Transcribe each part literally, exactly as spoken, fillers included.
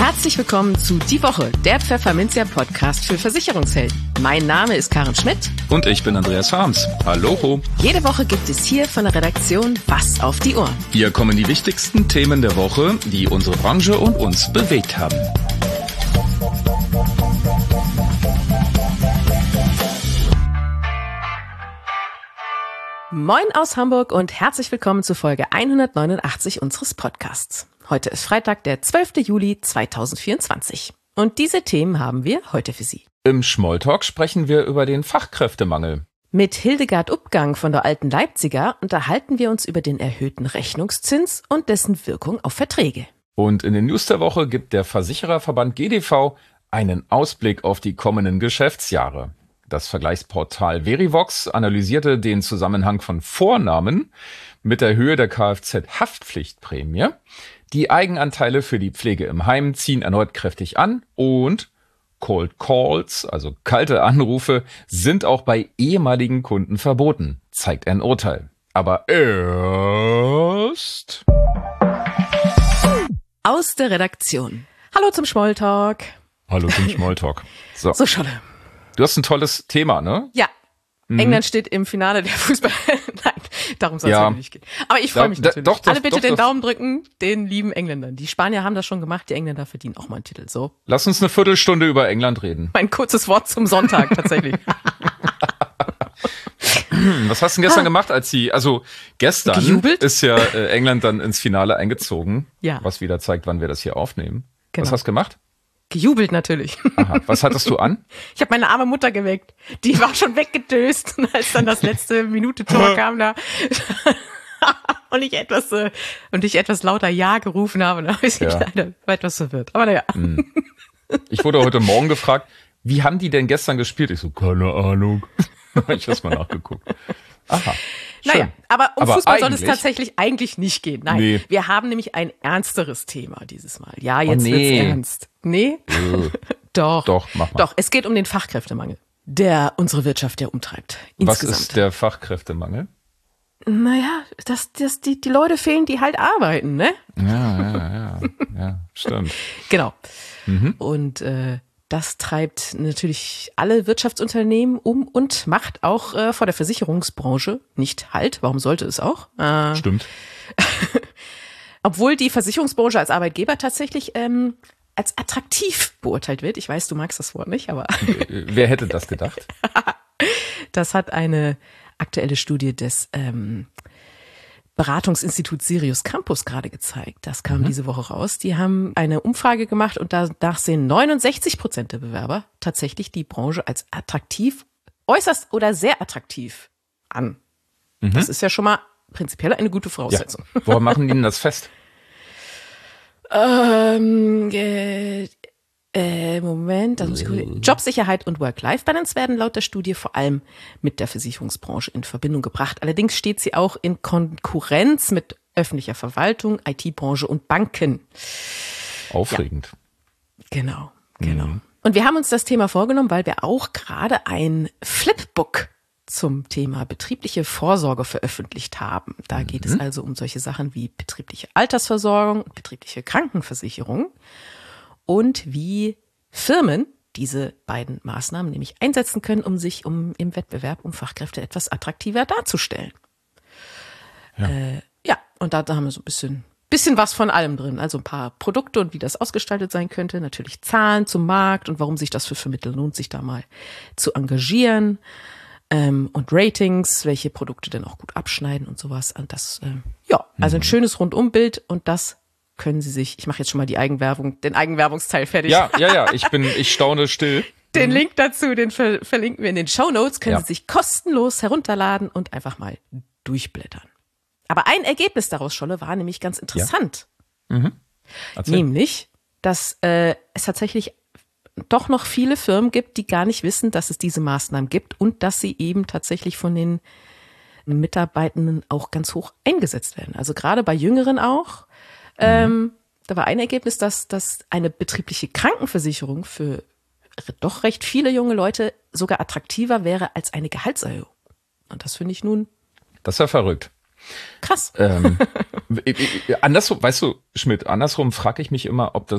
Herzlich willkommen zu Die Woche, der Pfefferminzia-Podcast für Versicherungshelden. Mein Name ist Karen Schmidt. Und ich bin Andreas Harms. Hallo. Jede Woche gibt es hier von der Redaktion was auf die Ohren. Hier kommen die wichtigsten Themen der Woche, die unsere Branche und uns bewegt haben. Moin aus Hamburg und herzlich willkommen zu Folge hundertneunundachtzig unseres Podcasts. Heute ist Freitag, der zwölfter Juli zweitausendvierundzwanzig. Und diese Themen haben wir heute für Sie. Im Smalltalk sprechen wir über den Fachkräftemangel. Mit Hildegard Uppgang von der Alten Leipziger unterhalten wir uns über den erhöhten Rechnungszins und dessen Wirkung auf Verträge. Und in den News der Woche gibt der Versichererverband G D V einen Ausblick auf die kommenden Geschäftsjahre. Das Vergleichsportal Verivox analysierte den Zusammenhang von Vornamen mit der Höhe der Kfz-Haftpflichtprämie. Die Eigenanteile für die Pflege im Heim ziehen erneut kräftig an und Cold Calls, also kalte Anrufe, sind auch bei ehemaligen Kunden verboten, zeigt ein Urteil. Aber erst aus der Redaktion. Hallo zum Smalltalk. Hallo zum Smalltalk. So, So, Scholle. du hast ein tolles Thema, ne? Ja. Mhm. England steht im Finale der Fußball. Nein, darum soll es Ja. ja nicht gehen. Aber ich freue mich Da- da- natürlich. doch, das- Alle bitte doch, den das- Daumen drücken, den lieben Engländern. Die Spanier haben das schon gemacht, die Engländer verdienen auch mal einen Titel. So, Lass uns eine Viertelstunde über England reden. mein kurzes Wort zum Sonntag tatsächlich. Was hast du denn gestern gemacht, als sie, also gestern Gejubelt? ist ja äh, England dann ins Finale eingezogen, Ja. was wieder zeigt, wann wir das hier aufnehmen. Genau. Was hast du gemacht? Gejubelt natürlich. Aha. Was hattest du an? Ich habe meine arme Mutter geweckt. Die war schon weggedöst, und als dann das letzte Minute Tor kam da und ich etwas äh, und ich etwas lauter Ja gerufen habe, dann habe ich mich Ja. leider war etwas verwirrt. Aber naja. Ich wurde heute Morgen gefragt, wie haben die denn gestern gespielt? Ich so, keine Ahnung. Hab ich erst mal nachgeguckt. Aha. Schön. Naja, aber um Aber Fußball soll es eigentlich- tatsächlich eigentlich nicht gehen. Nein, Nee. wir haben nämlich ein ernsteres Thema dieses Mal. Ja, jetzt nee. wird's ernst. Nee? Doch. Doch, mach mal. Doch, es geht um den Fachkräftemangel, der unsere Wirtschaft ja umtreibt. Was Insgesamt. ist der Fachkräftemangel? Naja, dass, dass die, die Leute fehlen, die halt arbeiten, ne? Ja, ja, ja, ja, stimmt. Genau. Mhm. Und äh, das treibt natürlich alle Wirtschaftsunternehmen um und macht auch äh, vor der Versicherungsbranche nicht Halt. Warum sollte es auch? Äh, Stimmt. Obwohl die Versicherungsbranche als Arbeitgeber tatsächlich ähm, als attraktiv beurteilt wird. Ich weiß, du magst das Wort nicht, aber Äh, Wer hätte das gedacht? das hat eine aktuelle Studie des ähm, Beratungsinstituts Sirius Campus gerade gezeigt. Das kam Mhm. diese Woche raus. Die haben eine Umfrage gemacht und danach sehen neunundsechzig Prozent der Bewerber tatsächlich die Branche als attraktiv, äußerst oder sehr attraktiv an. Das ist ja schon mal prinzipiell eine gute Ja. Voraussetzung. Woran machen die denn das fest? Ähm, äh, äh, Moment, das muss ich gucken. Jobsicherheit und Work-Life-Balance werden laut der Studie vor allem mit der Versicherungsbranche in Verbindung gebracht. Allerdings steht sie auch in Konkurrenz mit öffentlicher Verwaltung, I T-Branche und Banken. Aufregend. Genau, genau. Und wir haben uns das Thema vorgenommen, weil wir auch gerade ein Flipbook zum Thema betriebliche Vorsorge veröffentlicht haben. Da geht es also um solche Sachen wie betriebliche Altersversorgung, betriebliche Krankenversicherung und wie Firmen diese beiden Maßnahmen nämlich einsetzen können, um sich um im Wettbewerb um Fachkräfte etwas attraktiver darzustellen. Ja. Äh, ja, und da, da haben wir so ein bisschen, bisschen was von allem drin. Also ein paar Produkte und wie das ausgestaltet sein könnte. Natürlich Zahlen zum Markt und warum sich das für Vermittler lohnt, sich da mal zu engagieren. Ähm, und Ratings, welche Produkte denn auch gut abschneiden und sowas. Und das, ähm, ja, also ein schönes Rundumbild und das können Sie sich, ich mache jetzt schon mal die Eigenwerbung, den Eigenwerbungsteil fertig. Ja, ja, ja, ich bin, ich staune still. Den Link dazu, den ver verlinken wir in den Shownotes, können Ja. Sie sich kostenlos herunterladen und einfach mal durchblättern. Aber ein Ergebnis daraus, Scholle, war nämlich ganz interessant. Erzähl. Nämlich, dass äh, es tatsächlich doch noch viele Firmen gibt, die gar nicht wissen, dass es diese Maßnahmen gibt und dass sie eben tatsächlich von den Mitarbeitenden auch ganz hoch eingesetzt werden. Also gerade bei Jüngeren auch. Ähm, da war ein Ergebnis, dass, dass eine betriebliche Krankenversicherung für doch recht viele junge Leute sogar attraktiver wäre als eine Gehaltserhöhung. Und das finde ich nun Das ist ja verrückt. krass. Ähm, andersrum, weißt du, Schmidt, andersrum frage ich mich immer, ob das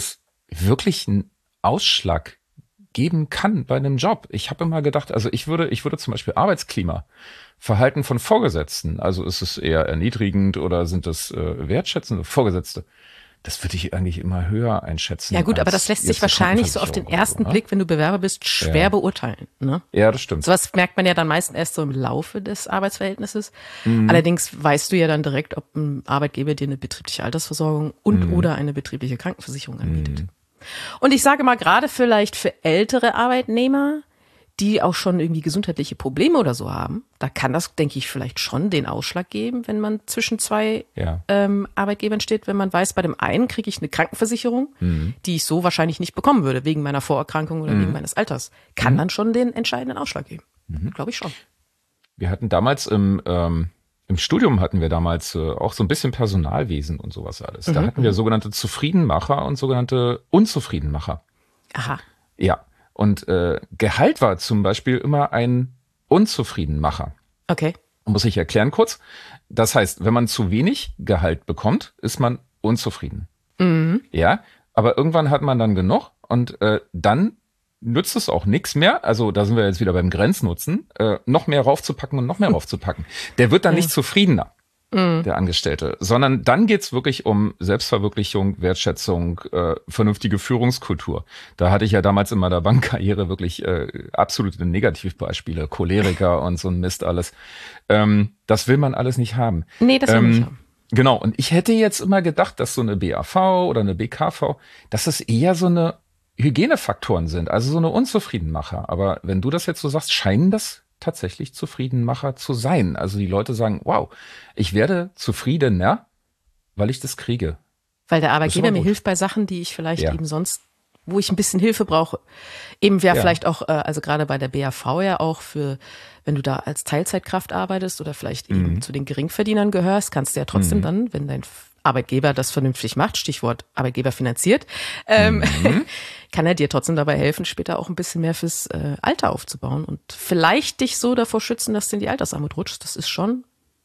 wirklich einen Ausschlag geben kann bei einem Job. Ich habe immer gedacht, also ich würde, ich würde zum Beispiel Arbeitsklima, Verhalten von Vorgesetzten, also ist es eher erniedrigend oder sind das äh, wertschätzende Vorgesetzte? Das würde ich eigentlich immer höher einschätzen. Ja gut, aber das lässt sich wahrscheinlich so auf den ersten so, ne? Blick, wenn du Bewerber bist, schwer ja. beurteilen. Ne? Ja, das stimmt. Sowas merkt man ja dann meistens erst so im Laufe des Arbeitsverhältnisses. Mhm. Allerdings weißt du ja dann direkt, ob ein Arbeitgeber dir eine betriebliche Altersversorgung und Mhm. oder eine betriebliche Krankenversicherung anbietet. Mhm. Und ich sage mal, gerade vielleicht für ältere Arbeitnehmer, die auch schon irgendwie gesundheitliche Probleme oder so haben, da kann das, denke ich, vielleicht schon den Ausschlag geben, wenn man zwischen zwei Ja. ähm, Arbeitgebern steht, wenn man weiß, bei dem einen kriege ich eine Krankenversicherung, Mhm. die ich so wahrscheinlich nicht bekommen würde, wegen meiner Vorerkrankung oder Mhm. wegen meines Alters. Kann Mhm. dann schon den entscheidenden Ausschlag geben. Mhm. Glaube ich schon. Wir hatten damals im, ähm, im Studium hatten wir damals äh, auch so ein bisschen Personalwesen und sowas alles. Da Mhm. hatten wir sogenannte Zufriedenmacher und sogenannte Unzufriedenmacher. Aha. Ja. Und äh, Gehalt war zum Beispiel immer ein Unzufriedenmacher. Okay. Muss ich erklären kurz. Das heißt, wenn man zu wenig Gehalt bekommt, ist man unzufrieden. Mhm. Ja, aber irgendwann hat man dann genug und äh, dann nützt es auch nichts mehr. Also da sind wir jetzt wieder beim Grenznutzen, äh, noch mehr raufzupacken und noch mehr raufzupacken. Der wird dann Ja. nicht zufriedener, Mhm. der Angestellte, sondern dann geht's wirklich um Selbstverwirklichung, Wertschätzung, äh, vernünftige Führungskultur. Da hatte ich ja damals in meiner Bankkarriere wirklich äh, absolute Negativbeispiele, Choleriker und so ein Mist alles. Ähm, das will man alles nicht haben. Nee, das will Ähm, man nicht haben. Genau, und ich hätte jetzt immer gedacht, dass so eine B A V oder eine B K V, dass es eher so eine Hygienefaktoren sind, also so eine Unzufriedenmacher. Aber wenn du das jetzt so sagst, scheinen das tatsächlich Zufriedenmacher zu sein. Also die Leute sagen, wow, ich werde zufriedener, weil ich das kriege. Weil der Das ist Arbeitgeber aber mir gut. hilft bei Sachen, die ich vielleicht Ja. eben sonst, wo ich ein bisschen Hilfe brauche. Eben wäre Ja. vielleicht auch, äh, also gerade bei der B A V ja auch für, wenn du da als Teilzeitkraft arbeitest oder vielleicht eben Mhm. zu den Geringverdienern gehörst, kannst du ja trotzdem Mhm. dann, wenn dein Arbeitgeber das vernünftig macht, Stichwort Arbeitgeber finanziert, ähm, Mhm. kann er dir trotzdem dabei helfen, später auch ein bisschen mehr fürs äh, Alter aufzubauen und vielleicht dich so davor schützen, dass du in die Altersarmut rutschst. Das ist schon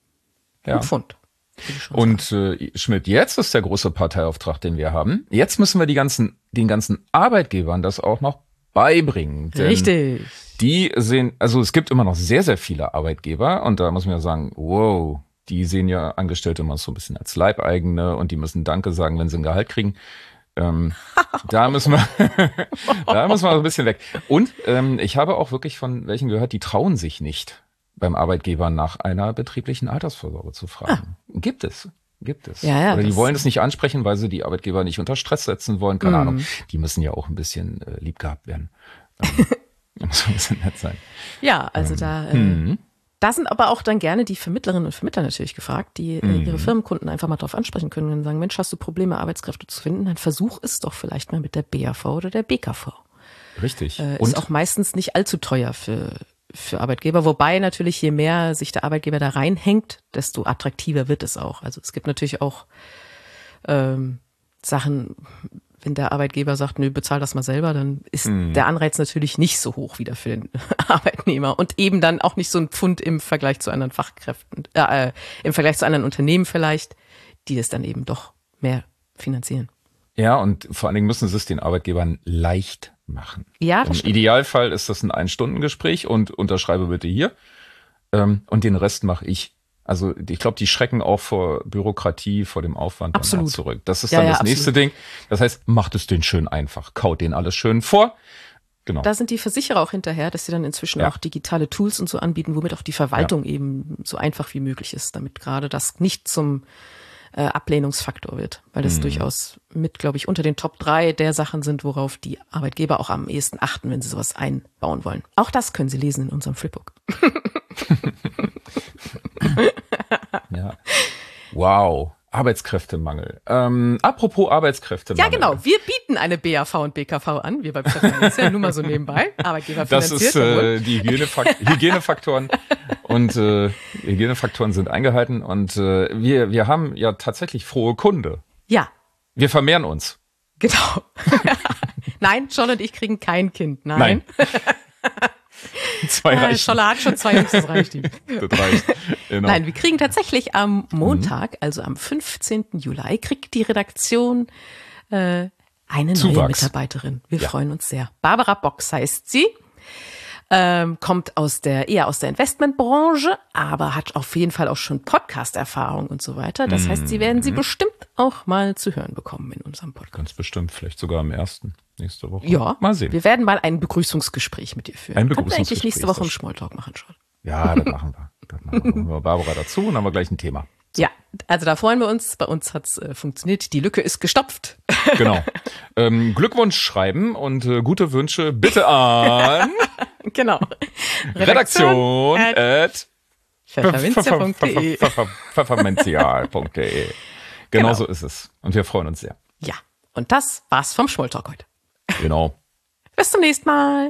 Ja. ein Pfund. würde ich schon sagen. Und äh, Schmidt, jetzt ist der große Parteiauftrag, den wir haben. Jetzt müssen wir die ganzen, den ganzen Arbeitgebern das auch noch beibringen. Denn Richtig. die sehen, also es gibt immer noch sehr, sehr viele Arbeitgeber und da muss man ja sagen, wow, die sehen ja Angestellte immer so ein bisschen als Leibeigene und die müssen Danke sagen, wenn sie ein Gehalt kriegen. Ähm, da müssen wir, da müssen wir ein bisschen weg. Und ähm, ich habe auch wirklich von welchen gehört, die trauen sich nicht, beim Arbeitgeber nach einer betrieblichen Altersvorsorge zu fragen. Gibt es. Gibt es. Ja, ja, Oder die das- wollen es nicht ansprechen, weil sie die Arbeitgeber nicht unter Stress setzen wollen. Keine Mhm. Ahnung. Die müssen ja auch ein bisschen äh, lieb gehabt werden. Ähm, da muss ein bisschen nett sein. Ja, also da, äh, Hm. da sind aber auch dann gerne die Vermittlerinnen und Vermittler natürlich gefragt, die äh, ihre Firmenkunden einfach mal drauf ansprechen können und sagen, Mensch, hast du Probleme, Arbeitskräfte zu finden, dann versuch es doch vielleicht mal mit der B A V oder der B K V. Richtig. Äh, Und ist auch meistens nicht allzu teuer für, für Arbeitgeber, wobei natürlich je mehr sich der Arbeitgeber da reinhängt, desto attraktiver wird es auch. Also es gibt natürlich auch ähm, Sachen, wenn der Arbeitgeber sagt, nö, bezahl das mal selber, dann ist der Anreiz natürlich nicht so hoch wieder für den Arbeitnehmer und eben dann auch nicht so ein Pfund im Vergleich zu anderen Fachkräften, äh, im Vergleich zu anderen Unternehmen vielleicht, die es dann eben doch mehr finanzieren. ja, und vor allen Dingen müssen sie es den Arbeitgebern leicht machen. Ja, das Im stimmt. Idealfall ist das ein Ein-Stunden-Gespräch und unterschreibe bitte hier. Ähm, und den Rest mache ich. Also ich glaube, die schrecken auch vor Bürokratie, vor dem Aufwand dann Absolut. auch zurück. Das ist Ja, dann ja, das nächste absolut. Ding. Das heißt, macht es den schön einfach. Kaut den alles schön vor. Genau. Da sind die Versicherer auch hinterher, dass sie dann inzwischen Ja. auch digitale Tools und so anbieten, womit auch die Verwaltung eben so einfach wie möglich ist, damit gerade das nicht zum äh, Ablehnungsfaktor wird, weil das durchaus mit, glaube ich, unter den Top drei der Sachen sind, worauf die Arbeitgeber auch am ehesten achten, wenn sie sowas einbauen wollen. Auch das können Sie lesen in unserem Flipbook. Ja. Wow. Arbeitskräftemangel. Ähm, apropos Arbeitskräftemangel. Ja, genau. Wir bieten eine B A V und B K V an. Wir bei Präferenz ja nur mal so nebenbei. Arbeitgeber Das finanziert. ist jawohl. äh, die Hygienefak Hygienefaktoren und äh, Hygienefaktoren sind eingehalten und äh, wir wir haben ja tatsächlich frohe Kunde. Ja, Wir vermehren uns. genau. Nein, John und ich kriegen kein Kind. Nein. Zwei Äh, reichen. Scholle hat schon zwei Jungs, das reicht ihm. Das reicht. Genau. Nein, wir kriegen tatsächlich am Montag, also am fünfzehnten Juli, kriegt die Redaktion äh, Eine Zuwachs. neue Mitarbeiterin. Wir Ja. freuen uns sehr. Barbara Box heißt sie. Ähm, kommt aus der eher aus der Investmentbranche, aber hat auf jeden Fall auch schon Podcast-Erfahrung und so weiter. Das heißt, Sie werden sie bestimmt auch mal zu hören bekommen in unserem Podcast. Ganz bestimmt, vielleicht sogar am ersten nächste Woche. Ja, Mal sehen. Wir werden mal ein Begrüßungsgespräch mit ihr führen. Ein Können wir eigentlich Begrüßungsgespräch, nächste Woche im das- Smalltalk machen schon. Ja, das machen wir. Das machen wir. Holen wir Barbara dazu und dann haben wir gleich ein Thema. Ja, also da freuen wir uns. Bei uns hat's äh, funktioniert. Die Lücke ist gestopft. Genau. Ähm, Glückwunsch schreiben und äh, gute Wünsche bitte an Genau. Redaktion at at pfefferminzia punkt de. pfefferminzial punkt de. Genau Genau. so ist es. Und wir freuen uns sehr. Ja, und das war's vom Smalltalk heute. Genau. Bis zum nächsten Mal.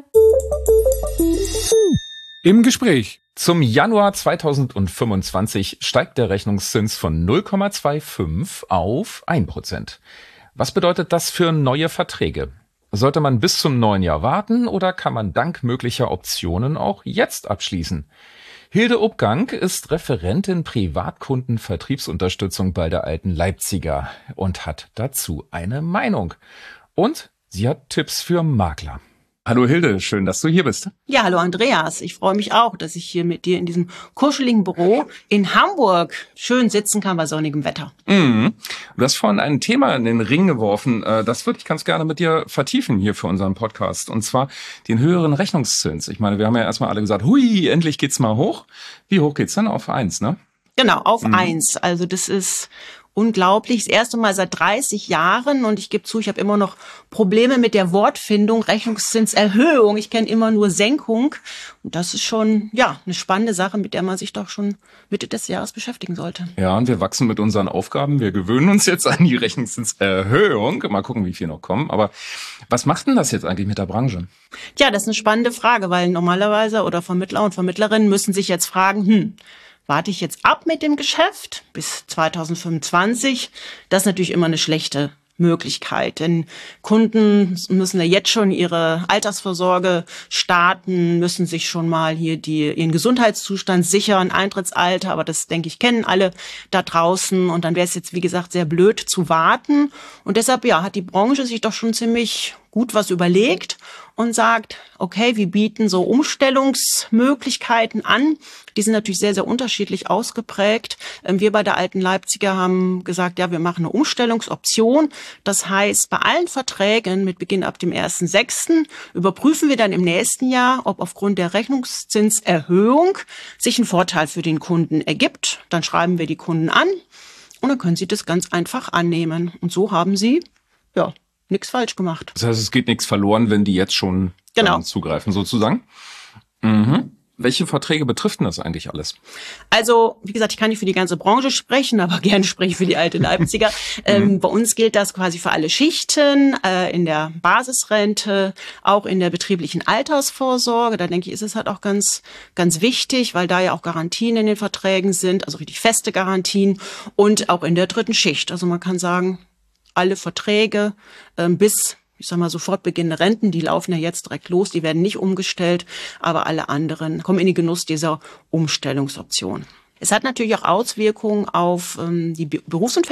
Im Gespräch. Zum Januar zweitausendfünfundzwanzig steigt der Rechnungszins von null Komma fünfundzwanzig auf ein Prozent. Was bedeutet das für neue Verträge? Sollte man bis zum neuen Jahr warten oder kann man dank möglicher Optionen auch jetzt abschließen? Hilde Ubgang ist Referentin Privatkundenvertriebsunterstützung bei der Alten Leipziger und hat dazu eine Meinung. Und sie hat Tipps für Makler. Hallo Hilde, schön, dass du hier bist. Ja, hallo Andreas. Ich freue mich auch, dass ich hier mit dir in diesem kuscheligen Büro in Hamburg schön sitzen kann bei sonnigem Wetter. Mhm. Du hast vorhin ein Thema in den Ring geworfen. äh, Das würde ich ganz gerne mit dir vertiefen hier für unseren Podcast. Und zwar den höheren Rechnungszins. Ich meine, wir haben ja erstmal alle gesagt, hui, endlich geht's mal hoch. Wie hoch geht's denn? Auf eins, ne? Genau, auf eins. Also das ist unglaublich. Das erste Mal seit dreißig Jahren und ich gebe zu, ich habe immer noch Probleme mit der Wortfindung, Rechnungszinserhöhung. Ich kenne immer nur Senkung und das ist schon ja eine spannende Sache, mit der man sich doch schon Mitte des Jahres beschäftigen sollte. Ja, und wir wachsen mit unseren Aufgaben. Wir gewöhnen uns jetzt an die Rechnungszinserhöhung. Mal gucken, wie viel noch kommen. Aber was macht denn das jetzt eigentlich mit der Branche? Ja, das ist eine spannende Frage, weil normalerweise oder Vermittler und Vermittlerinnen müssen sich jetzt fragen, hm, warte ich jetzt ab mit dem Geschäft bis zweitausendfünfundzwanzig? Das ist natürlich immer eine schlechte Möglichkeit, denn Kunden müssen ja jetzt schon ihre Altersvorsorge starten, müssen sich schon mal hier die, ihren Gesundheitszustand sichern, Eintrittsalter, aber das, denke ich, kennen alle da draußen und dann wäre es jetzt, wie gesagt, sehr blöd zu warten und deshalb, ja, hat die Branche sich doch schon ziemlich gut was überlegt und sagt, okay, wir bieten so Umstellungsmöglichkeiten an. Die sind natürlich sehr, sehr unterschiedlich ausgeprägt. Wir bei der Alten Leipziger haben gesagt, ja, wir machen eine Umstellungsoption. Das heißt, bei allen Verträgen mit Beginn ab dem ersten sechsten überprüfen wir dann im nächsten Jahr, ob aufgrund der Rechnungszinserhöhung sich ein Vorteil für den Kunden ergibt. Dann schreiben wir die Kunden an und dann können sie das ganz einfach annehmen. Und so haben sie, ja, nichts falsch gemacht. Das heißt, es geht nichts verloren, wenn die jetzt schon Genau. ähm, zugreifen, sozusagen. Mhm. Welche Verträge betrifft denn das eigentlich alles? Also, wie gesagt, ich kann nicht für die ganze Branche sprechen, aber gerne spreche ich für die Alte Leipziger. ähm, bei uns gilt das quasi für alle Schichten, äh, in der Basisrente, auch in der betrieblichen Altersvorsorge. Da denke ich, ist es halt auch ganz, ganz wichtig, weil da ja auch Garantien in den Verträgen sind, also richtig feste Garantien und auch in der dritten Schicht. Also man kann sagen, alle Verträge ähm, bis, ich sag mal, sofort beginnende Renten, die laufen ja jetzt direkt los, die werden nicht umgestellt, aber alle anderen kommen in den Genuss dieser Umstellungsoption. Es hat natürlich auch Auswirkungen auf ähm, die Be-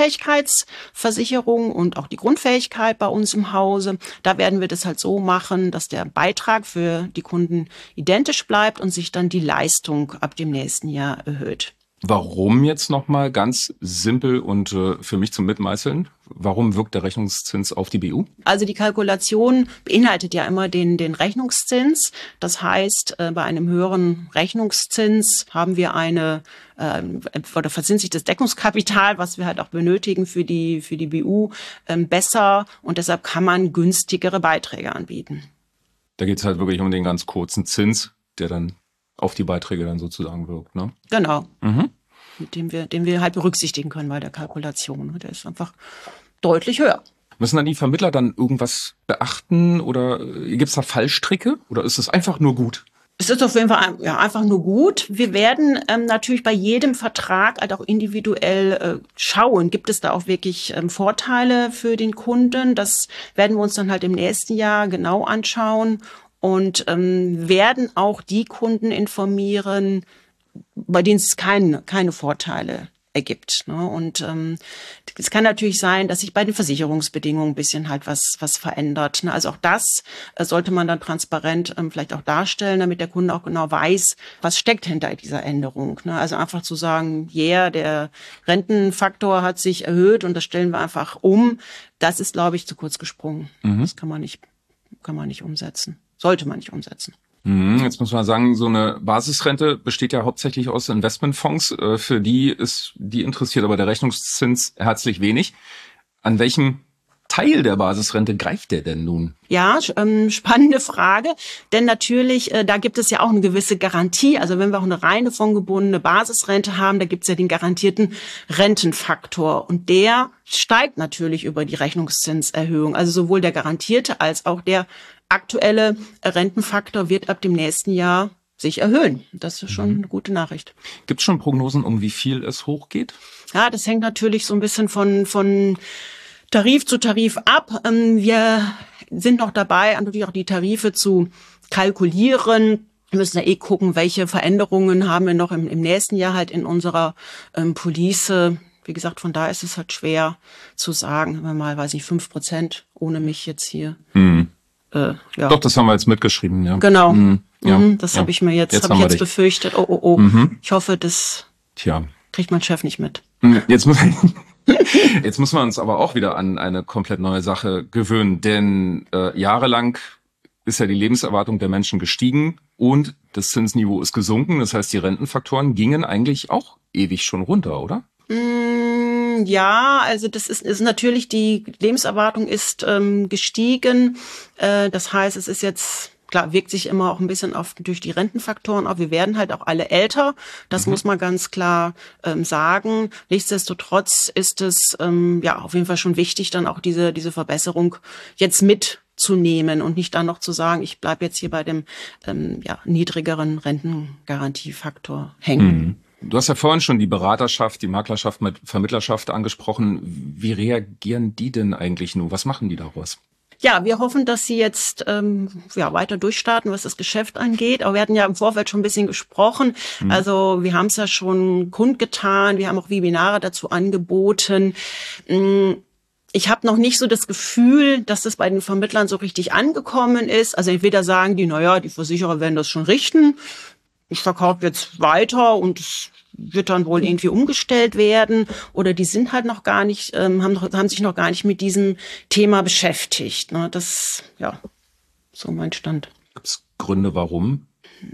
Berufsunfähigkeitsversicherung und auch die Grundfähigkeit bei uns im Hause. Da werden wir das halt so machen, dass der Beitrag für die Kunden identisch bleibt und sich dann die Leistung ab dem nächsten Jahr erhöht. Warum jetzt nochmal ganz simpel und äh, für mich zum Mitmeißeln? Warum wirkt der Rechnungszins auf die B U? Also die Kalkulation beinhaltet ja immer den, den Rechnungszins. Das heißt, äh, bei einem höheren Rechnungszins haben wir eine, äh, oder verzinst sich das Deckungskapital, was wir halt auch benötigen für die, für die B U, äh, besser und deshalb kann man günstigere Beiträge anbieten. Da geht es halt wirklich um den ganz kurzen Zins, der dann auf die Beiträge dann sozusagen wirkt, ne? Genau. Mhm. Mit dem wir, den wir halt berücksichtigen können bei der Kalkulation. Der ist einfach deutlich höher. Müssen dann die Vermittler dann irgendwas beachten oder gibt es da Fallstricke oder ist es einfach nur gut? Es ist auf jeden Fall ja, einfach nur gut. Wir werden ähm, natürlich bei jedem Vertrag halt auch individuell äh, schauen, gibt es da auch wirklich ähm, Vorteile für den Kunden. Das werden wir uns dann halt im nächsten Jahr genau anschauen und ähm, werden auch die Kunden informieren, bei denen es keine, keine Vorteile ergibt. Ne? Und ähm, es kann natürlich sein, dass sich bei den Versicherungsbedingungen ein bisschen halt was was verändert. Ne? Also auch das äh, sollte man dann transparent ähm, vielleicht auch darstellen, damit der Kunde auch genau weiß, was steckt hinter dieser Änderung. Ne? Also einfach zu sagen, yeah, der Rentenfaktor hat sich erhöht und das stellen wir einfach um, das ist, glaube ich, zu kurz gesprungen. Mhm. Das kann man nicht, kann man nicht umsetzen. Sollte man nicht umsetzen. Jetzt muss man sagen, so eine Basisrente besteht ja hauptsächlich aus Investmentfonds. Für die ist, die interessiert aber der Rechnungszins herzlich wenig. An welchem Teil der Basisrente greift der denn nun? Ja, ähm, spannende Frage, denn natürlich, äh, da gibt es ja auch eine gewisse Garantie. Also wenn wir auch eine reine fondgebundene Basisrente haben, da gibt es ja den garantierten Rentenfaktor und der steigt natürlich über die Rechnungszinserhöhung. Also sowohl der garantierte als auch der aktuelle Rentenfaktor wird ab dem nächsten Jahr sich erhöhen. Das ist schon eine gute Nachricht. Gibt es schon Prognosen, um wie viel es hochgeht? Ja, das hängt natürlich so ein bisschen von von Tarif zu Tarif ab. Wir sind noch dabei, natürlich auch die Tarife zu kalkulieren. Wir müssen ja eh gucken, welche Veränderungen haben wir noch im, im nächsten Jahr halt in unserer ähm, Police. Wie gesagt, von da ist es halt schwer zu sagen. Wenn wir mal, weiß ich, fünf Prozent ohne mich jetzt hier. Hm. Äh, ja. Doch, das haben wir jetzt mitgeschrieben, ja. Genau. Hm. Ja. Mhm, das ja. habe ich mir jetzt, jetzt habe ich jetzt dich. befürchtet. Oh, oh, oh. Mhm. Ich hoffe, das Tja. kriegt mein Chef nicht mit. Jetzt muss Jetzt muss man uns aber auch wieder an eine komplett neue Sache gewöhnen, denn äh, jahrelang ist ja die Lebenserwartung der Menschen gestiegen und das Zinsniveau ist gesunken. Das heißt, die Rentenfaktoren gingen eigentlich auch ewig schon runter, oder? Mm, ja, also das ist, ist natürlich, die Lebenserwartung ist ähm, gestiegen. Äh, das heißt, es ist jetzt... Klar, wirkt sich immer auch ein bisschen auf durch die Rentenfaktoren auf. Wir werden halt auch alle älter. Das mhm. muss man ganz klar ähm, sagen. Nichtsdestotrotz ist es ähm, ja auf jeden Fall schon wichtig, dann auch diese diese Verbesserung jetzt mitzunehmen und nicht dann noch zu sagen, ich bleib jetzt hier bei dem ähm, ja niedrigeren Rentengarantiefaktor hängen. Mhm. Du hast ja vorhin schon die Beraterschaft, die Maklerschaft mit Vermittlerschaft angesprochen. Wie reagieren die denn eigentlich nun? Was machen die daraus? Ja, wir hoffen, dass sie jetzt ähm, ja weiter durchstarten, was das Geschäft angeht. Aber wir hatten ja im Vorfeld schon ein bisschen gesprochen. Mhm. Also wir haben es ja schon kundgetan. Wir haben auch Webinare dazu angeboten. Ich habe noch nicht so das Gefühl, dass das bei den Vermittlern so richtig angekommen ist. Also entweder sagen die, naja, die Versicherer werden das schon richten. Ich verkaufe jetzt weiter und es wird dann wohl irgendwie umgestellt werden, oder die sind halt noch gar nicht, ähm, haben, noch, haben sich noch gar nicht mit diesem Thema beschäftigt. Ne? Das, ja, so mein Stand. Gibt es Gründe, warum?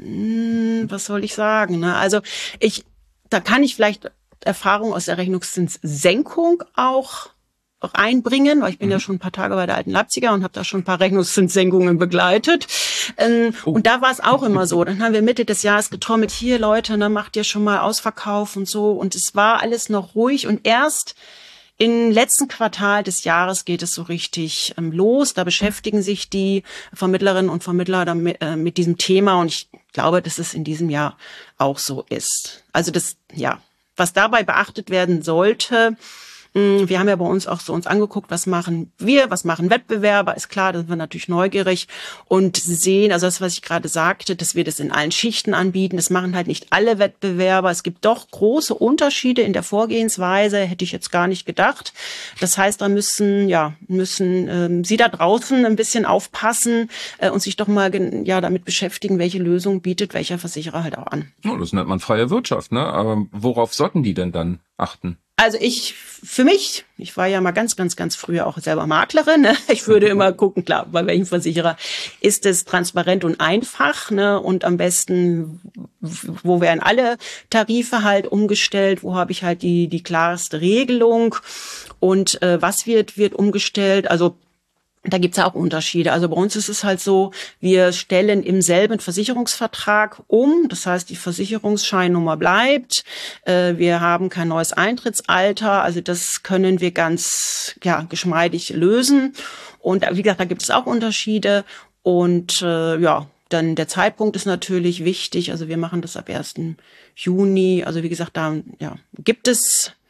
Hm, was soll ich sagen? Ne? Also ich, da kann ich vielleicht Erfahrung aus der Rechnungszinssenkung auch reinbringen, weil ich bin mhm. ja schon ein paar Tage bei der Alten Leipziger und habe da schon ein paar Rechnungszinssenkungen begleitet. Ähm, oh. Und da war es auch immer so. Dann haben wir Mitte des Jahres getrommelt, hier Leute, ne, macht ihr schon mal Ausverkauf und so. Und es war alles noch ruhig. Und erst im letzten Quartal des Jahres geht es so richtig ähm, los. Da beschäftigen sich die Vermittlerinnen und Vermittler damit, äh, mit diesem Thema. Und ich glaube, dass es in diesem Jahr auch so ist. Also das, ja, was dabei beachtet werden sollte, wir haben ja bei uns auch so uns angeguckt, was machen wir, was machen Wettbewerber, ist klar, da sind wir natürlich neugierig und sehen, also das, was ich gerade sagte, dass wir das in allen Schichten anbieten, das machen halt nicht alle Wettbewerber, es gibt doch große Unterschiede in der Vorgehensweise, hätte ich jetzt gar nicht gedacht. Das heißt, da müssen, ja, müssen ähm, Sie da draußen ein bisschen aufpassen äh, und sich doch mal ja damit beschäftigen, welche Lösung bietet welcher Versicherer halt auch an. Oh, das nennt man freie Wirtschaft, ne? Aber worauf sollten die denn dann achten? Also ich, für mich, ich war ja mal ganz, ganz, ganz früher auch selber Maklerin, ne? Ich würde immer gucken, klar, bei welchem Versicherer ist es transparent und einfach, ne? Und am besten, wo werden alle Tarife halt umgestellt, wo habe ich halt die, die klarste Regelung und äh, was wird, wird umgestellt, also da gibt's ja auch Unterschiede. Also bei uns ist es halt so, wir stellen im selben Versicherungsvertrag um. Das heißt, die Versicherungsscheinnummer bleibt. Wir haben kein neues Eintrittsalter. Also das können wir ganz ja geschmeidig lösen. Und wie gesagt, da gibt es auch Unterschiede. Und äh, ja, dann der Zeitpunkt ist natürlich wichtig. Also wir machen das ab ersten Juni. Also wie gesagt, da ja gibt es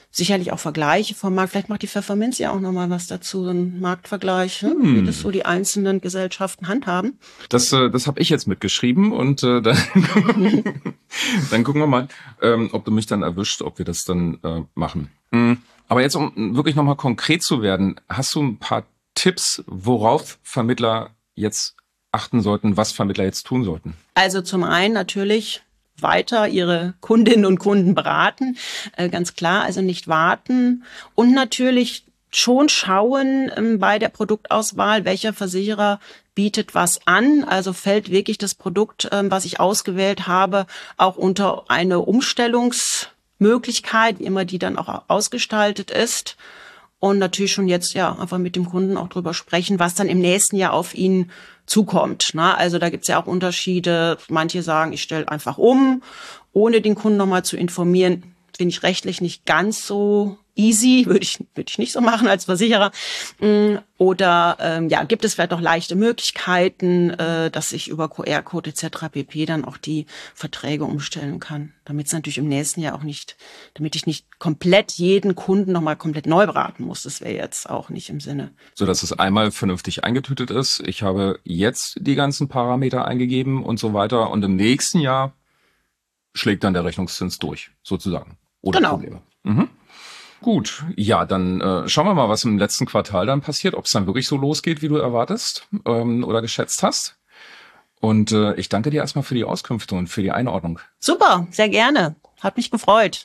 sicherlich auch Vergleiche vom Markt. Vielleicht macht die Pfefferminz ja auch nochmal was dazu, so ein Marktvergleich, ne? Hm. Wie das so die einzelnen Gesellschaften handhaben. Das, äh, das habe ich jetzt mitgeschrieben und äh, dann, dann gucken wir mal, ähm, ob du mich dann erwischt, ob wir das dann äh, machen. Mhm. Aber jetzt, um wirklich nochmal konkret zu werden, hast du ein paar Tipps, worauf Vermittler jetzt achten sollten, was Vermittler jetzt tun sollten? Also zum einen natürlich weiter ihre Kundinnen und Kunden beraten, äh, ganz klar, also nicht warten und natürlich schon schauen ähm, bei der Produktauswahl, welcher Versicherer bietet was an, also fällt wirklich das Produkt, ähm, was ich ausgewählt habe, auch unter eine Umstellungsmöglichkeit, wie immer die dann auch ausgestaltet ist. Und natürlich schon jetzt ja einfach mit dem Kunden auch drüber sprechen, was dann im nächsten Jahr auf ihn zukommt. Ne? Also da gibt's ja auch Unterschiede. Manche sagen, ich stelle einfach um, ohne den Kunden nochmal zu informieren. Finde ich rechtlich nicht ganz so easy, würde ich würde ich nicht so machen als Versicherer. Oder ähm, ja, gibt es vielleicht auch leichte Möglichkeiten, äh, dass ich über Q R-Code et cetera pp. Dann auch die Verträge umstellen kann, damit es natürlich im nächsten Jahr auch nicht, damit ich nicht komplett jeden Kunden nochmal komplett neu beraten muss. Das wäre jetzt auch nicht im Sinne. So dass es einmal vernünftig eingetütet ist. Ich habe jetzt die ganzen Parameter eingegeben und so weiter und im nächsten Jahr schlägt dann der Rechnungszins durch, sozusagen. Oder genau. Probleme. Mhm. Gut, ja, dann äh, schauen wir mal, was im letzten Quartal dann passiert, ob es dann wirklich so losgeht, wie du erwartest ähm, oder geschätzt hast. Und äh, ich danke dir erstmal für die Auskünfte und für die Einordnung. Super, sehr gerne. Hat mich gefreut.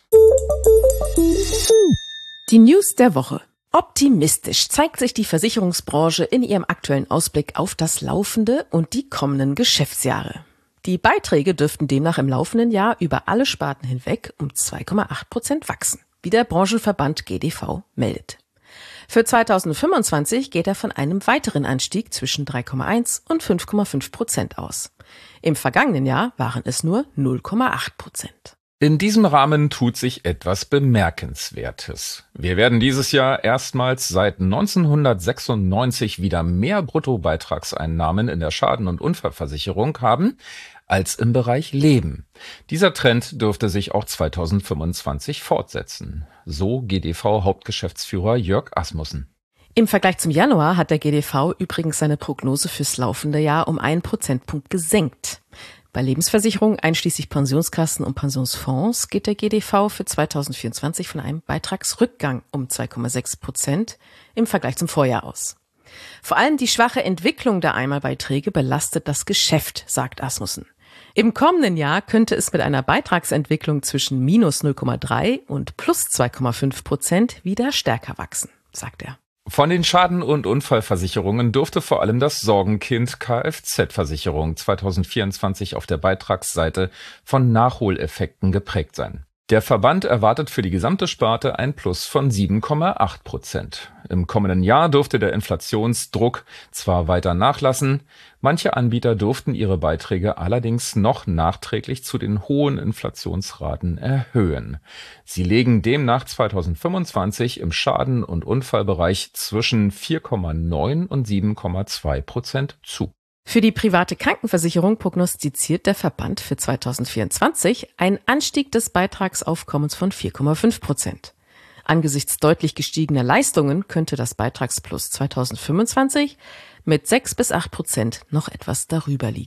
Die News der Woche. Optimistisch zeigt sich die Versicherungsbranche in ihrem aktuellen Ausblick auf das laufende und die kommenden Geschäftsjahre. Die Beiträge dürften demnach im laufenden Jahr über alle Sparten hinweg um zwei Komma acht Prozent wachsen, wie der Branchenverband G D V meldet. Für zweitausendfünfundzwanzig geht er von einem weiteren Anstieg zwischen drei Komma eins und fünf Komma fünf Prozent aus. Im vergangenen Jahr waren es nur null Komma acht Prozent. In diesem Rahmen tut sich etwas Bemerkenswertes. Wir werden dieses Jahr erstmals seit neunzehnhundertsechsundneunzig wieder mehr Bruttobeitragseinnahmen in der Schaden- und Unfallversicherung haben als im Bereich Leben. Dieser Trend dürfte sich auch zweitausendfünfundzwanzig fortsetzen. So G D V-Hauptgeschäftsführer Jörg Asmussen. Im Vergleich zum Januar hat der G D V übrigens seine Prognose fürs laufende Jahr um einen Prozentpunkt gesenkt. Bei Lebensversicherungen einschließlich Pensionskassen und Pensionsfonds geht der G D V für zweitausendvierundzwanzig von einem Beitragsrückgang um zwei Komma sechs Prozent im Vergleich zum Vorjahr aus. Vor allem die schwache Entwicklung der Einmalbeiträge belastet das Geschäft, sagt Asmussen. Im kommenden Jahr könnte es mit einer Beitragsentwicklung zwischen minus null Komma drei und plus zwei Komma fünf Prozent wieder stärker wachsen, sagt er. Von den Schaden- und Unfallversicherungen dürfte vor allem das Sorgenkind Kfz-Versicherung zweitausendvierundzwanzig auf der Beitragsseite von Nachholeffekten geprägt sein. Der Verband erwartet für die gesamte Sparte ein Plus von sieben Komma acht Prozent. Im kommenden Jahr dürfte der Inflationsdruck zwar weiter nachlassen, manche Anbieter durften ihre Beiträge allerdings noch nachträglich zu den hohen Inflationsraten erhöhen. Sie legen demnach zweitausendfünfundzwanzig im Schaden- und Unfallbereich zwischen vier Komma neun und sieben Komma zwei Prozent zu. Für die private Krankenversicherung prognostiziert der Verband für zweitausendvierundzwanzig einen Anstieg des Beitragsaufkommens von vier Komma fünf Prozent. Angesichts deutlich gestiegener Leistungen könnte das Beitragsplus zweitausendfünfundzwanzig mit sechs bis acht Prozent noch etwas darüber liegen.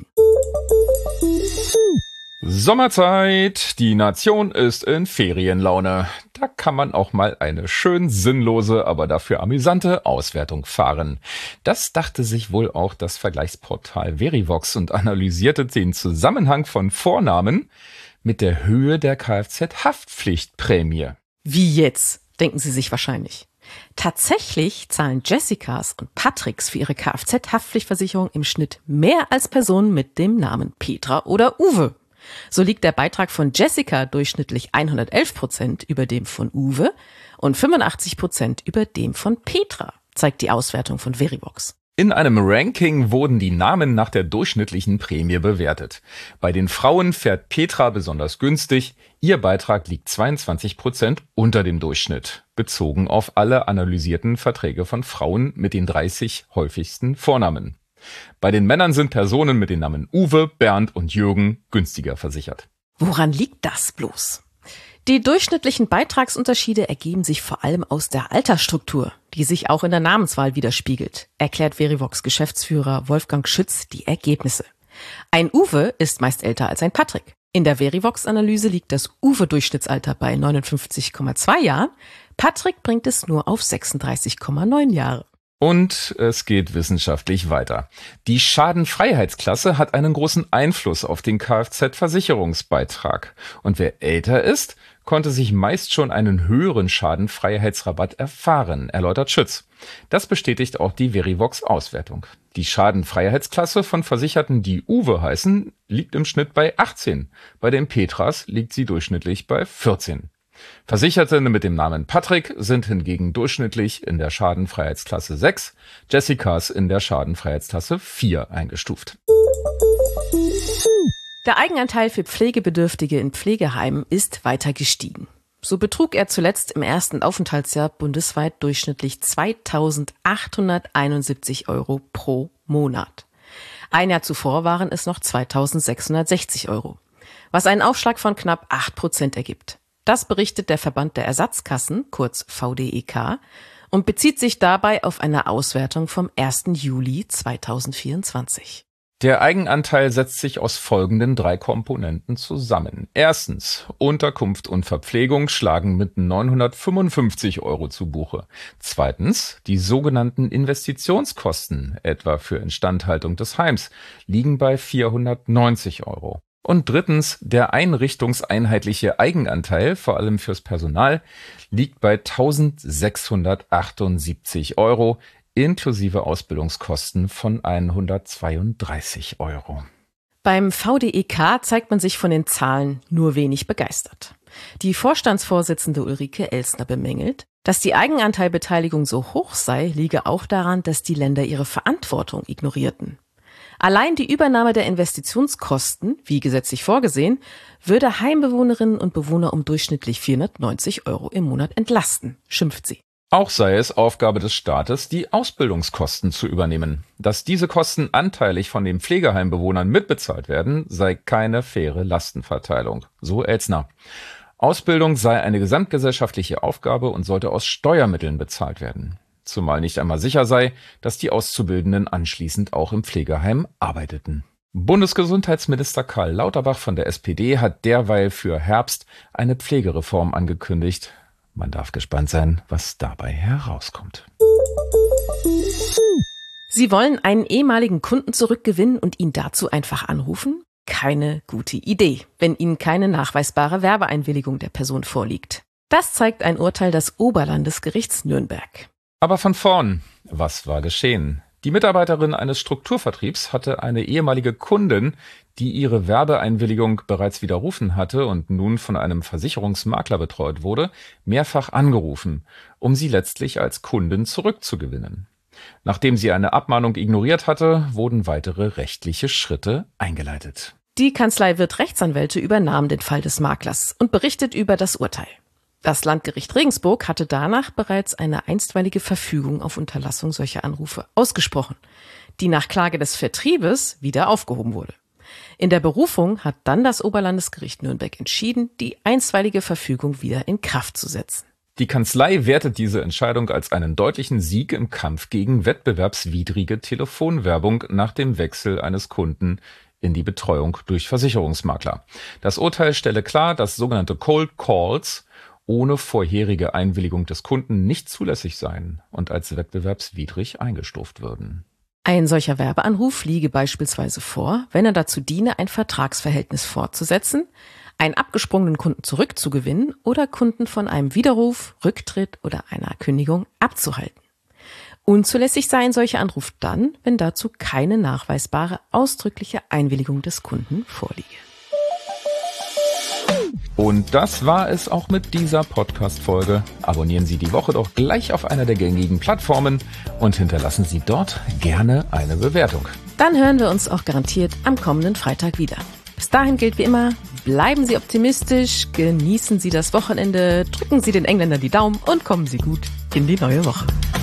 Sommerzeit, die Nation ist in Ferienlaune. Da kann man auch mal eine schön sinnlose, aber dafür amüsante Auswertung fahren. Das dachte sich wohl auch das Vergleichsportal Verivox und analysierte den Zusammenhang von Vornamen mit der Höhe der Kfz-Haftpflichtprämie. Wie jetzt, denken Sie sich wahrscheinlich. Tatsächlich zahlen Jessicas und Patricks für ihre Kfz-Haftpflichtversicherung im Schnitt mehr als Personen mit dem Namen Petra oder Uwe. So liegt der Beitrag von Jessica durchschnittlich hundertelf Prozent über dem von Uwe und fünfundachtzig Prozent über dem von Petra, zeigt die Auswertung von Verivox. In einem Ranking wurden die Namen nach der durchschnittlichen Prämie bewertet. Bei den Frauen fährt Petra besonders günstig. Ihr Beitrag liegt zweiundzwanzig Prozent unter dem Durchschnitt, bezogen auf alle analysierten Verträge von Frauen mit den dreißig häufigsten Vornamen. Bei den Männern sind Personen mit den Namen Uwe, Bernd und Jürgen günstiger versichert. Woran liegt das bloß? Die durchschnittlichen Beitragsunterschiede ergeben sich vor allem aus der Altersstruktur, die sich auch in der Namenswahl widerspiegelt, erklärt Verivox-Geschäftsführer Wolfgang Schütz die Ergebnisse. Ein Uwe ist meist älter als ein Patrick. In der Verivox-Analyse liegt das Uwe-Durchschnittsalter bei neunundfünfzig Komma zwei Jahren. Patrick bringt es nur auf sechsunddreißig Komma neun Jahre. Und es geht wissenschaftlich weiter. Die Schadenfreiheitsklasse hat einen großen Einfluss auf den Kfz-Versicherungsbeitrag. Und wer älter ist, konnte sich meist schon einen höheren Schadenfreiheitsrabatt erfahren, erläutert Schütz. Das bestätigt auch die Verivox-Auswertung. Die Schadenfreiheitsklasse von Versicherten, die Uwe heißen, liegt im Schnitt bei achtzehn. Bei den Petras liegt sie durchschnittlich bei vierzehn. Versicherte mit dem Namen Patrick sind hingegen durchschnittlich in der Schadenfreiheitsklasse sechs, Jessicas in der Schadenfreiheitsklasse vier eingestuft. Der Eigenanteil für Pflegebedürftige in Pflegeheimen ist weiter gestiegen. So betrug er zuletzt im ersten Aufenthaltsjahr bundesweit durchschnittlich zweitausendachthunderteinundsiebzig Euro pro Monat. Ein Jahr zuvor waren es noch zweitausendsechshundertsechzig Euro, was einen Aufschlag von knapp acht Prozent ergibt. Das berichtet der Verband der Ersatzkassen, kurz V D E K, und bezieht sich dabei auf eine Auswertung vom ersten Juli zweitausendvierundzwanzig. Der Eigenanteil setzt sich aus folgenden drei Komponenten zusammen. Erstens, Unterkunft und Verpflegung schlagen mit neunhundertfünfundfünfzig Euro zu Buche. Zweitens, die sogenannten Investitionskosten, etwa für Instandhaltung des Heims, liegen bei vierhundertneunzig Euro. Und drittens, der einrichtungseinheitliche Eigenanteil, vor allem fürs Personal, liegt bei eintausendsechshundertachtundsiebzig Euro, inklusive Ausbildungskosten von hundertzweiunddreißig Euro. Beim V D E K zeigt man sich von den Zahlen nur wenig begeistert. Die Vorstandsvorsitzende Ulrike Elsner bemängelt, dass die Eigenanteilbeteiligung so hoch sei, liege auch daran, dass die Länder ihre Verantwortung ignorierten. Allein die Übernahme der Investitionskosten, wie gesetzlich vorgesehen, würde Heimbewohnerinnen und Bewohner um durchschnittlich vierhundertneunzig Euro im Monat entlasten, schimpft sie. Auch sei es Aufgabe des Staates, die Ausbildungskosten zu übernehmen. Dass diese Kosten anteilig von den Pflegeheimbewohnern mitbezahlt werden, sei keine faire Lastenverteilung, so Elsner. Ausbildung sei eine gesamtgesellschaftliche Aufgabe und sollte aus Steuermitteln bezahlt werden. Zumal nicht einmal sicher sei, dass die Auszubildenden anschließend auch im Pflegeheim arbeiteten. Bundesgesundheitsminister Karl Lauterbach von der S P D hat derweil für Herbst eine Pflegereform angekündigt. Man darf gespannt sein, was dabei herauskommt. Sie wollen einen ehemaligen Kunden zurückgewinnen und ihn dazu einfach anrufen? Keine gute Idee, wenn Ihnen keine nachweisbare Werbeeinwilligung der Person vorliegt. Das zeigt ein Urteil des Oberlandesgerichts Nürnberg. Aber von vorn, was war geschehen? Die Mitarbeiterin eines Strukturvertriebs hatte eine ehemalige Kundin, die ihre Werbeeinwilligung bereits widerrufen hatte und nun von einem Versicherungsmakler betreut wurde, mehrfach angerufen, um sie letztlich als Kundin zurückzugewinnen. Nachdem sie eine Abmahnung ignoriert hatte, wurden weitere rechtliche Schritte eingeleitet. Die Kanzlei Wirth Rechtsanwälte übernahm den Fall des Maklers und berichtet über das Urteil. Das Landgericht Regensburg hatte danach bereits eine einstweilige Verfügung auf Unterlassung solcher Anrufe ausgesprochen, die nach Klage des Vertriebes wieder aufgehoben wurde. In der Berufung hat dann das Oberlandesgericht Nürnberg entschieden, die einstweilige Verfügung wieder in Kraft zu setzen. Die Kanzlei wertet diese Entscheidung als einen deutlichen Sieg im Kampf gegen wettbewerbswidrige Telefonwerbung nach dem Wechsel eines Kunden in die Betreuung durch Versicherungsmakler. Das Urteil stelle klar, dass sogenannte Cold Calls ohne vorherige Einwilligung des Kunden nicht zulässig seien und als wettbewerbswidrig eingestuft würden. Ein solcher Werbeanruf liege beispielsweise vor, wenn er dazu diene, ein Vertragsverhältnis fortzusetzen, einen abgesprungenen Kunden zurückzugewinnen oder Kunden von einem Widerruf, Rücktritt oder einer Kündigung abzuhalten. Unzulässig sei ein solcher Anruf dann, wenn dazu keine nachweisbare, ausdrückliche Einwilligung des Kunden vorliege. Und das war es auch mit dieser Podcast-Folge. Abonnieren Sie die Woche doch gleich auf einer der gängigen Plattformen und hinterlassen Sie dort gerne eine Bewertung. Dann hören wir uns auch garantiert am kommenden Freitag wieder. Bis dahin gilt wie immer, bleiben Sie optimistisch, genießen Sie das Wochenende, drücken Sie den Engländern die Daumen und kommen Sie gut in die neue Woche.